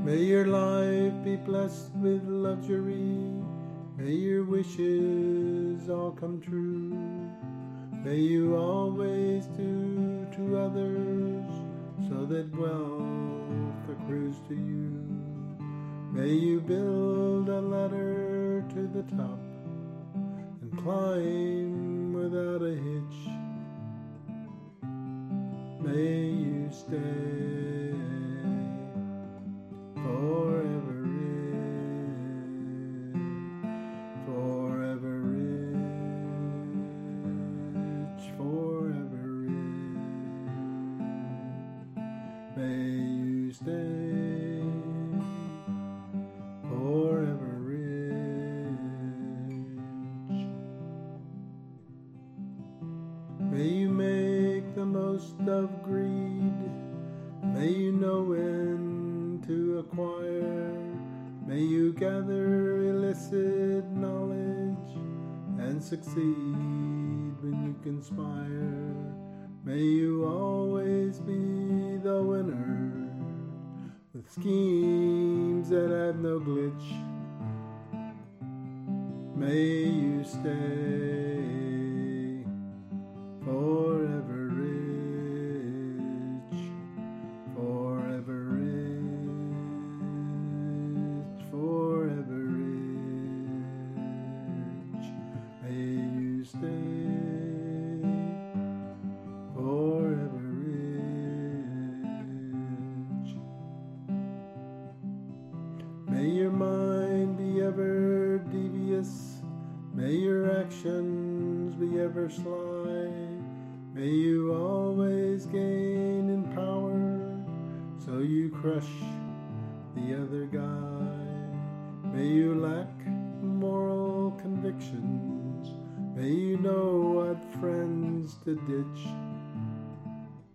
May your life be blessed with luxury. May your wishes all come true. May you always do to others so that wealth accrues to you. May you build a ladder to the top and climb without a hitch. May you stay forever rich, forever rich, forever rich. May you stay forever rich. May you make the most of greed. May you know when to acquire. May you gather illicit knowledge and succeed when you conspire. May you always be the winner with schemes that have no glitch. May you stay forever rich, forever rich, forever rich. May you stay forever rich. May your mind be ever devious. May your actions be ever sly. May you always gain in power, so you crush the other guy. May you lack moral convictions. May you know what friends to ditch.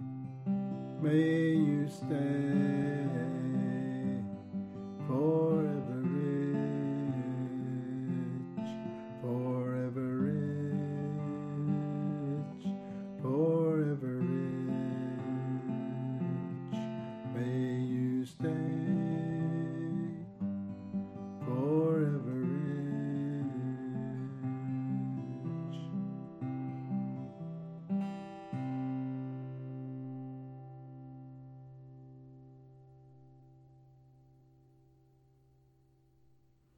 May you stay forever.